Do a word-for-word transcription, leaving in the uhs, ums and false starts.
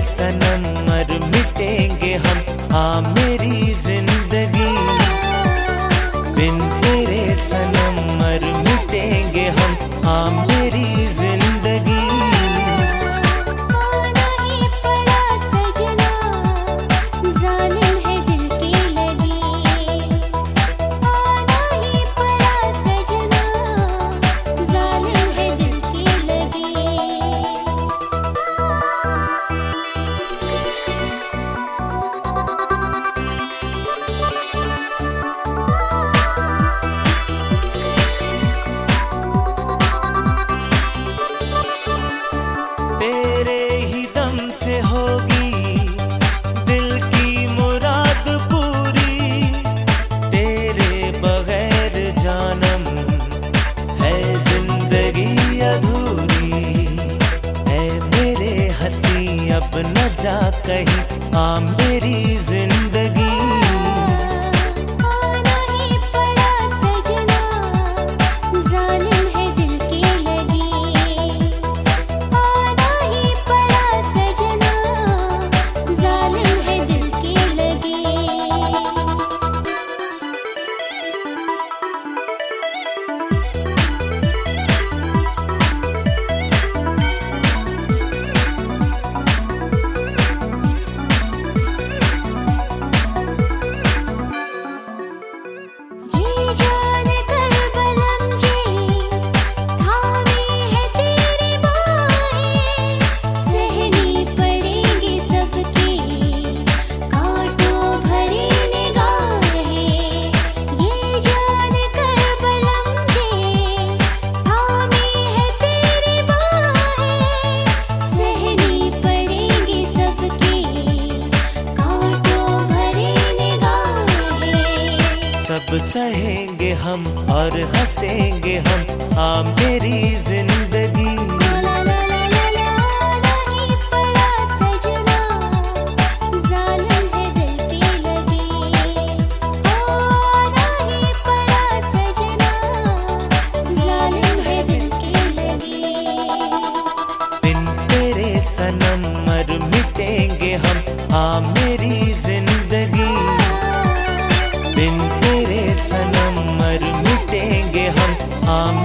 सनम मर मिटेंगे हम, हाँ मेरी जिंदगी। बिन तेरे सनम मर मिटेंगे हम, हाँ मेरी जिंदगी। तेरे ही दम से होगी दिल की मुराद पूरी, तेरे बगैर जानम है जिंदगी अधूरी। है मेरे हंसी अब न जा कहीं, हाँ मेरी जिंदगी। सब सहेंगे हम और हंसेंगे हम, हाँ मेरी जिंदगी। बिन तेरे सनम मर मिटेंगे हम, हाँ मेरी जिंदगी। बिन तेरे सनम मर मिटेंगे हम, हाँ